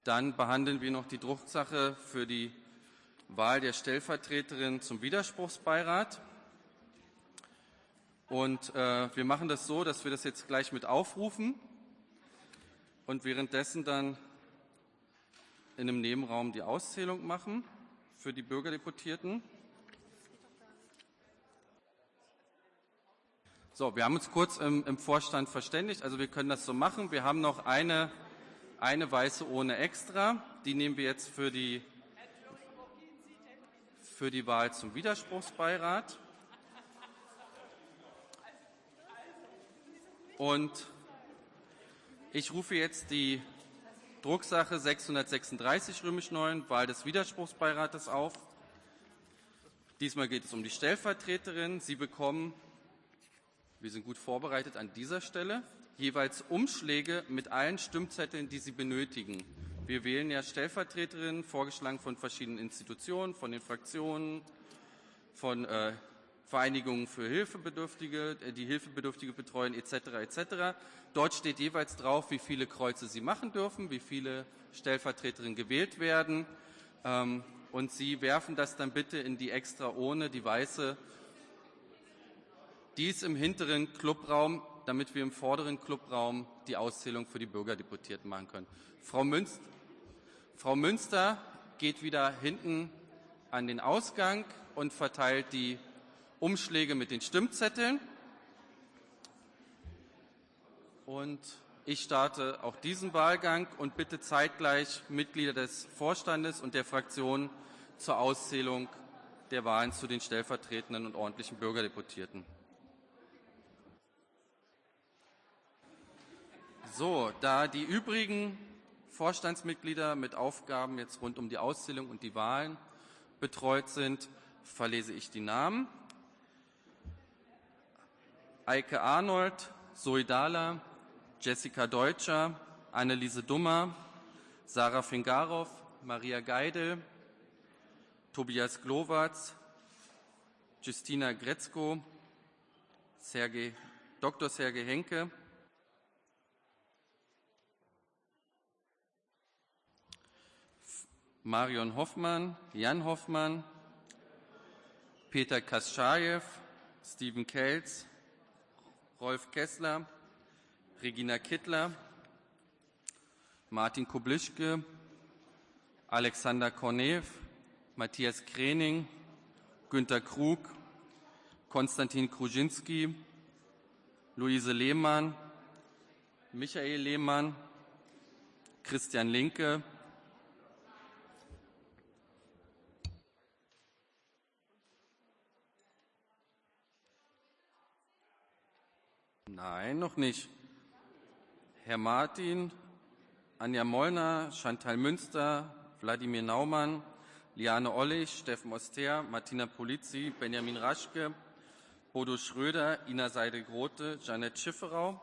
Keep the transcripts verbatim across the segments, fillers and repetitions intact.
Dann behandeln wir noch die Drucksache für die Wahl der Stellvertreterin zum Widerspruchsbeirat. Und äh, wir machen das so, dass wir das jetzt gleich mit aufrufen und währenddessen dann in einem Nebenraum die Auszählung machen für die Bürgerdeputierten. So, wir haben uns kurz im, im Vorstand verständigt, also wir können das so machen. Wir haben noch eine, eine weiße Urne extra, die nehmen wir jetzt für die, für die Wahl zum Widerspruchsbeirat. Und ich rufe jetzt die Drucksache sechshundertsechsunddreißig römisch neun, Wahl des Widerspruchsbeirates auf. Diesmal geht es um die Stellvertreterin. Sie bekommen, wir sind gut vorbereitet an dieser Stelle, jeweils Umschläge mit allen Stimmzetteln, die Sie benötigen. Wir wählen ja Stellvertreterinnen, vorgeschlagen von verschiedenen Institutionen, von den Fraktionen, von äh, Vereinigungen für Hilfebedürftige, die Hilfebedürftige betreuen, et cetera et cetera. Dort steht jeweils drauf, wie viele Kreuze Sie machen dürfen, wie viele Stellvertreterinnen gewählt werden. Ähm, und Sie werfen das dann bitte in die extra Urne, die weiße, dies im hinteren Clubraum, damit wir im vorderen Clubraum die Auszählung für die Bürgerdeputierten machen können. Frau Münster, Frau Münster geht wieder hinten an den Ausgang und verteilt die Umschläge mit den Stimmzetteln. Und ich starte auch diesen Wahlgang und bitte zeitgleich Mitglieder des Vorstandes und der Fraktion zur Auszählung der Wahlen zu den stellvertretenden und ordentlichen Bürgerdeputierten. So, da die übrigen Vorstandsmitglieder mit Aufgaben jetzt rund um die Auszählung und die Wahlen betreut sind, verlese ich die Namen. Eike Arnold, Zoe Dahler, Jessica Deutscher, Anneliese Dummer, Sarah Fingarow, Maria Geidel, Tobias Glowacz, Justina Gretzko, Sergei, Doktor Sergei Henke, Marion Hoffmann, Jan Hoffmann, Peter Kaschajew, Steven Kelz, Rolf Kessler, Regina Kittler, Martin Kublischke, Alexander Kornew, Matthias Krening, Günter Krug, Konstantin Kruschinski, Luise Lehmann, Michael Lehmann, Christian Linke, Nein, noch nicht. Herr Martin, Anja Mollner, Chantal Münster, Wladimir Naumann, Liane Ollich, Steffen Oster, Martina Polizzi, Benjamin Raschke, Bodo Schröder, Ina Seidel-Grote, Janette Schifferau,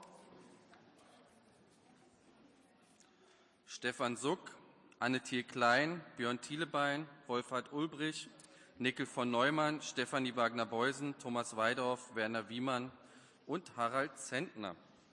Stefan Suck, Anne-Thiel Klein, Björn Thielebein, Wolfhard Ulbrich, Nickel von Neumann, Stefanie Wagner-Beusen, Thomas Weidorf, Werner Wiemann und Harald Zentner.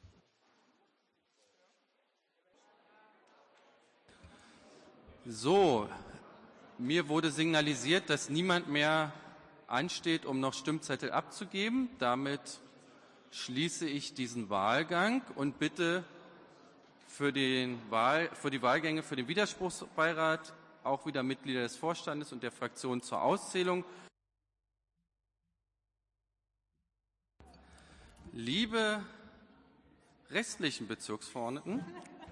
So, mir wurde signalisiert, dass niemand mehr ansteht, um noch Stimmzettel abzugeben. Damit schließe ich diesen Wahlgang und bitte für, den Wahl, für die Wahlgänge für den Widerspruchsbeirat auch wieder Mitglieder des Vorstandes und der Fraktion zur Auszählung. Liebe restlichen Bezirksverordneten,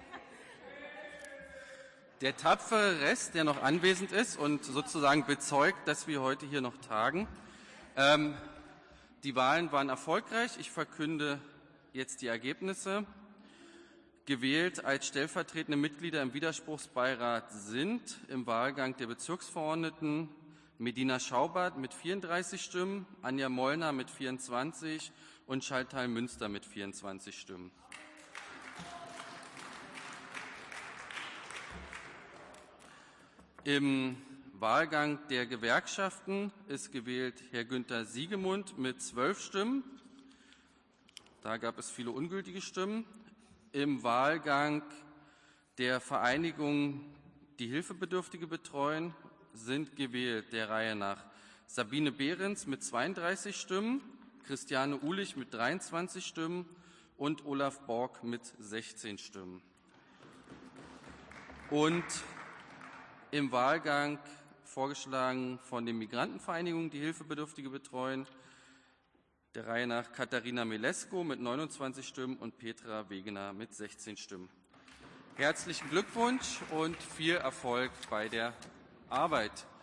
der tapfere Rest, der noch anwesend ist und sozusagen bezeugt, dass wir heute hier noch tagen. Ähm, die Wahlen waren erfolgreich. Ich verkünde jetzt die Ergebnisse. Gewählt als stellvertretende Mitglieder im Widerspruchsbeirat sind im Wahlgang der Bezirksverordneten Medina Schaubert mit vierunddreißig Stimmen, Anja Mollner mit vierundzwanzig und Chantal Münster mit vierundzwanzig Stimmen. Im Wahlgang der Gewerkschaften ist gewählt Herr Günther Siegemund mit zwölf Stimmen. Da gab es viele ungültige Stimmen. Im Wahlgang der Vereinigung die Hilfebedürftige betreuen, sind gewählt der Reihe nach Sabine Behrens mit zweiunddreißig Stimmen, Christiane Uhlich mit dreiundzwanzig Stimmen und Olaf Borg mit sechzehn Stimmen. Und im Wahlgang vorgeschlagen von den Migrantenvereinigungen, die Hilfebedürftige betreuen, der Reihe nach Katharina Melesko mit neunundzwanzig Stimmen und Petra Wegener mit sechzehn Stimmen. Herzlichen Glückwunsch und viel Erfolg bei der Arbeit.